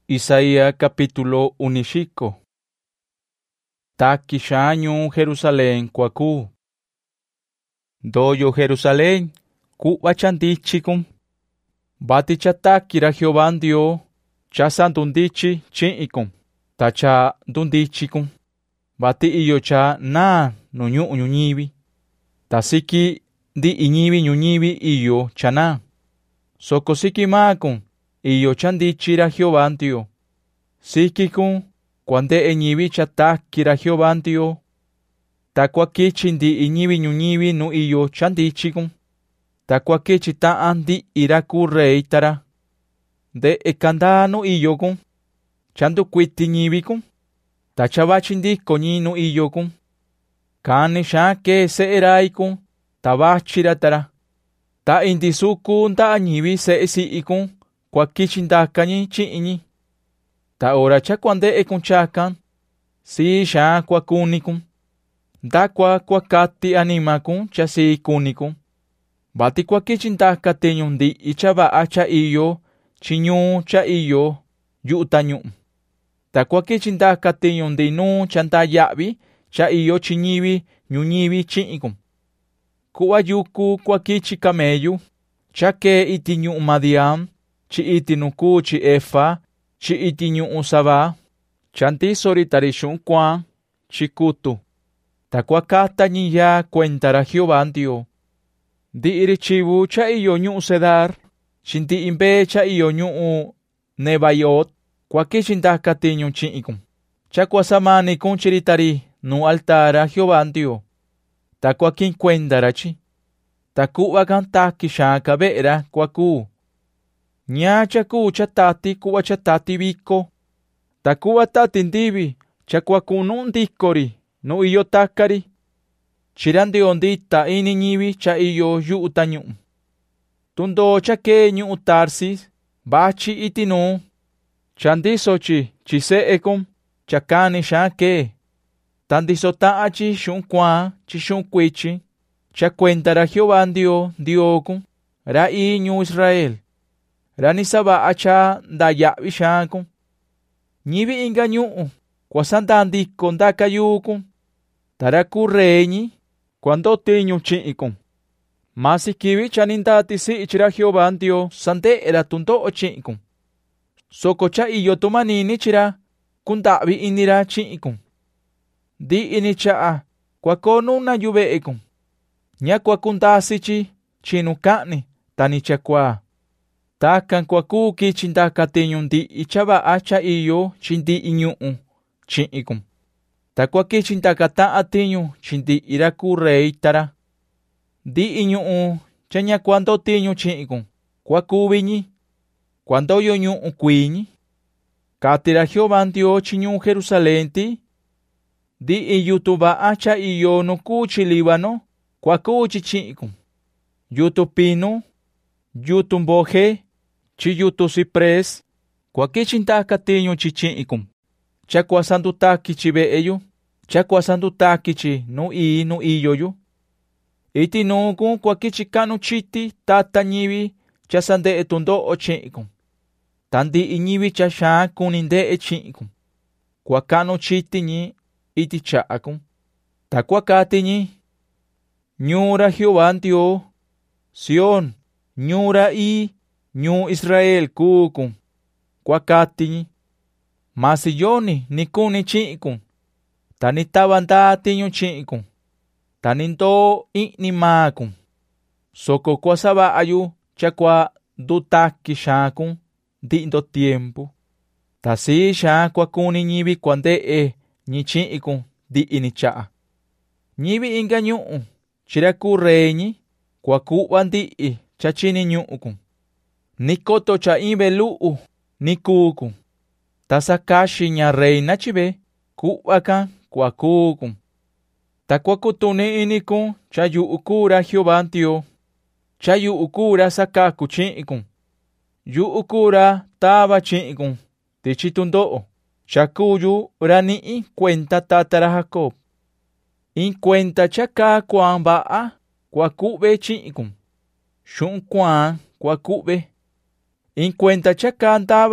Isaías capítulo 15. Taki xaño Jerusalén cuacu. Doyo Jerusalén, cuba chandichicum. Bati chatakira Jehová Dio, cha dundichi chiicum. Tacha dundichicum. Bati iyo cha na nuñu ñuñivi. Tasiki di iñivi ñuñivi iyo chana. Soko siki macum. Iyo chandichira Jehová Dio. Sikikun, cuande eñivi chatakira Jehová Dio. Takuakichi di iñivi ñuñivi nu iyo chandichikun. Takuakichi taan di iraku reitara. De ekanda nu iyokun. Chandu kwiti ñivikun. Tachavachindiko ñi nu iyokun. Kani shake se eraikun. Tabachiratara. Ta indisuku nda ñivi se esiikun. Kwakichindakanyi chiñi. Ta ora chakwande ekunchakan. Si sha kwakunikun. Da kwakati animakun chasi kunikun. Bati kwakichindakan teñundi ichaba acha iyo. Chiñu cha iyo. Yutañu. Ta kwakichindakan teñundi nu chantayabi. Cha iyo chiñivi ñuñivi chiñikun. Kuwa yuku kwakichi kameyu. Chake itiñu madiam. Chi itinuku chi efa. Chi itiñu usaba. Chanti solitarishun kwan. Chi kutu. Takuakata niya cuentara Jehová Dio. Di irichivu cha iyo ñu sedar. Chinti imbe cha iyo ñu nebayot. Kwakichindakan tiñu chiikun. Chakuasamani kun chiritari nu altara Jehová Dio. Takuakin cuentara chi. Takuakan taki shaka vera kwaku. Nya chaku chatati kuwa chatati biko. Takuwa tati ndibi chakwaku nundikori no iyo takari. Chirandi ondita ini ñivi cha iyo yuutañu. Tundo chake ñu tarsis bachi itinu. Chandisochi chiseekum chakani shake. Tandisotaachi shunkwa chi shunkwichi. Chacuentara Jehová Diokun. Ra iñu Israel. Ranisaba acha dayavi shankun. Ñivi ingañu. Kwasandandi kondakayukun. Taraku reñi. Cuando tiñu chiikun. Masikivi chanindati si ichira Jehová Dio. Sande era tundo chiikun. Soko cha iyo tumanini chira. Kundavi inira chiikun. Di inichaa. Kwakonu na yuveekun. Nya kwakundasichi. Chinukani. Tanichakwa. Takan kwaku kichindaka teñundi ichaba acha iyo chindi iñuu chiikun. Takwa kichindaka taa teñu chindi iraku reitara. Di iñuu chanya cuando teñu chiikun. Kwaku viñi. Cuando yo ñuu kuiñi. Katira Jehová Dio chiñu Jerusalén ti. Di iyutuba acha iyo nuku chilibano. Kwaku chiikun. Yutupino. Yutumboje. Chiyutu cipres, kwakichindakan tiñu chichiikum. Chakuasandutaki chiveeyu, chakuasandutaki chi nu iyoyu. Iti nukun kwakichikanu chiti tata ñivi chasande etundo ochiikum. Tandi iñivi chashan kuninde echiikum. Kwakanu chiti ñi iti chaakum. Takuakati ñi. Ñura Jehová Dio, Sion, ñura Ñu Israel kukun. Kwakati. Masiyoni nikuni chiikun. Tanitaban tiñu chiikun. Taninto ni makun. Soko kwasaba ayu chakwa dutaki shakun. Dindo tiempo. Tasi shakwa kuni ñivi kwande ni chiikun di inichaa. Ñivi ingañu. Chiraku reñi. Kwakuban di chachini ñuukun. Nikoto cha imbelu nikukun. Tasakashi nya reina chive. Kuakan kwakukun. Takwakutuni inikun chayu ukura Jehová Dio. Chayu ukura sakaku chiikun. Yu ukura taba chiikun. Tichitundo. Chakuyu rani cuenta tatara Jacob. In cuenta chaka kuan baa kwakube chiikun. Shun kuan kwakube. In cuenta chaka andaba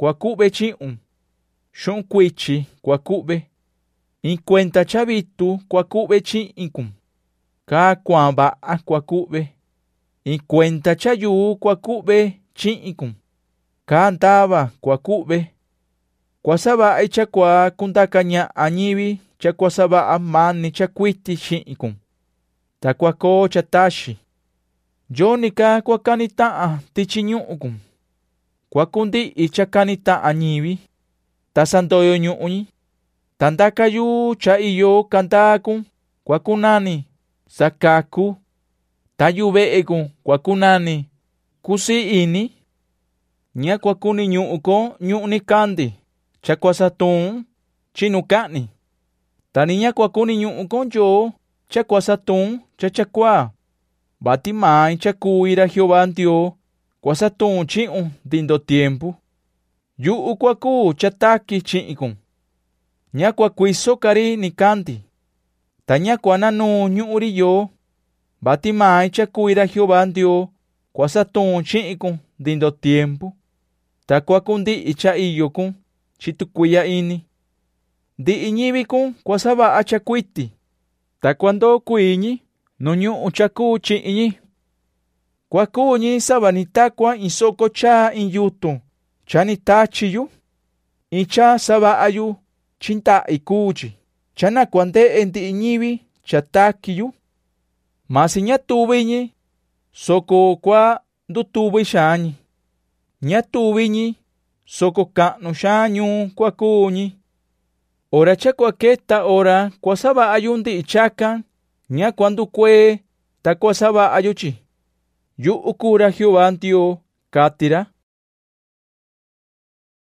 kuakube chi'un, xu'un kuichi kuakube, inkuenta chavitu kuakube chi'incum, ka kuan va'a kuakube, inkuenta chayu kuakube chi'incum, ka ndava kuakube, kuasava'a chakua kundakaña'a ñivi chakuasava'a mani chakuiti chi'incum, ta kuako chataxi. Yonika kuakanita'a tichi ñu'uncum, kuakundi'i chakanita'a ñivi, ta sandoyo ñu'uñi, ta ndakayu cha iyo kandakun kuakunani sakaku, ta yuve'ekun kuakunani kusi'ini, ña kuakuni ñu'uko ñu'uni kandi chakuasatun chinu ka'ni, ta ni ña kuakuni ñu'uko yo chakuasatun chachakua, vati mai chakuira Jehová Dios kuasatun chi'un dindo tiempo, yu'u kuaku chataki chi'incun, ña kuakuiso kari ni kandi, ta ña kuananu ñu'uri yo, vati mai chakuira Jehová Dios kuasatun chi'incun dindo tiempo, ta kuakundi'i cha iyokun chitukuiya ini. Ndi'i ñivikun kuasava'a chakuiti, ta kuando kuiñi nu ñu'u chaku chi'iñi. Kuakuñi savani takua insoko cha inyutu chani tachiyu, incha sava'ayu chinta'i kuchi, chana kuande'e ndi'i ñivi chatakiyu. Masi ña tuviñi, soko kua ndutuvi xañi, ña tuviñi, soko ka'nu xañu kuakuñi. Ora cha kuaketa ora kuasava'ayu ndi'i chaka, ña kuandukue ta kuasava'ayu chi. Yu'u kura Jehová Dios katira,